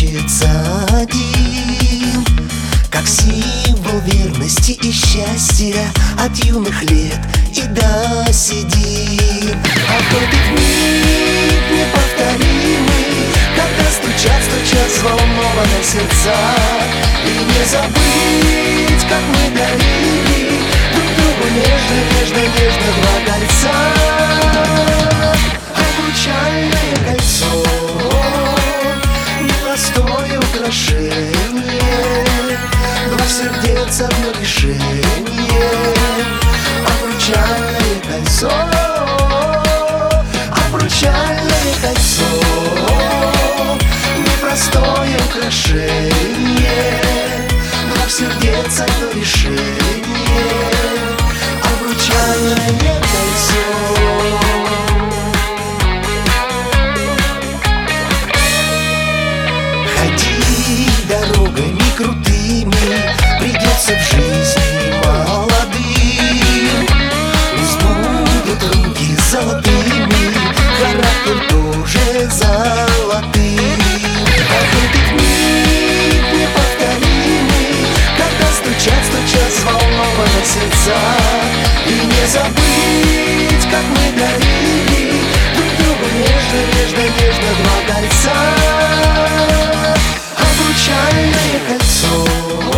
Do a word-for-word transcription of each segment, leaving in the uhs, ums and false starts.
прячется один, как символ верности и счастья от юных лет и до седин. А в этот миг неповторимый, когда стучат, стучат взволнованно сердца, и не забыть, как мы дарили друг другу нежно, нежно, нежно два кольца. Обручальное кольцо, непростое украшение, двух сердец одно решение. Обручальное кольцо, обручальное кольцо, непростое украшение, двух сердец одно решение. Обручальное кольцо. Ходить дорогами крутыми придется в жизни молодым. Пусть будут руки золотыми, характер тоже золотым. А этот миг неповторимый, когда стучат, стучат взволнованно сердца, и не забыть, как мы дарили друг другу нежно, нежно, нежно два кольца. Обручальное кольцо,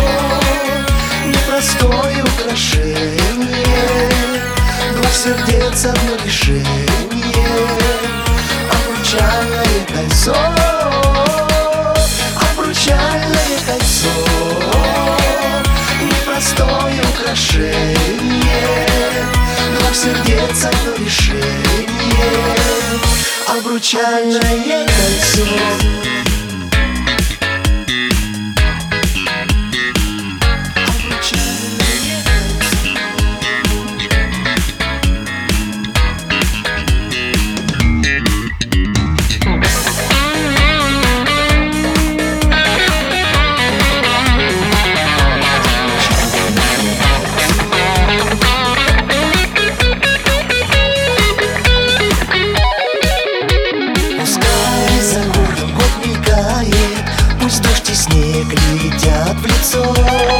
непростое украшение, двух сердец одно решение. Обручальное кольцо, обручальное кольцо, непростое украшение, двух сердец одно решение. Обручальное кольцо. Пусть дождь и снег летят в лицо,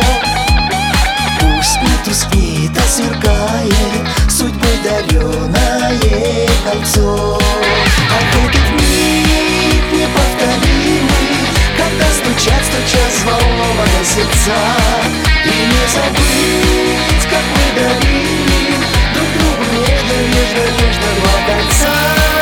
пусть не тускнеет, а сверкает судьбой дареное кольцо. А этот миг неповторимый, когда стучат, стучат взволнованно сердца, и не забыть, как мы дарили друг другу нежно, нежно, нежно два кольца.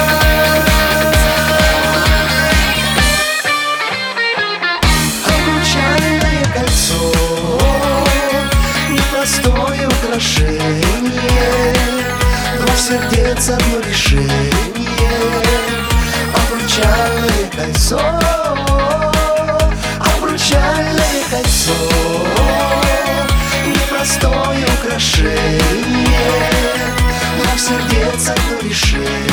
Непростое украшение, двух сердец одно решение. Обручальное кольцо, обручальное кольцо, непростое украшение, двух сердец одно решение.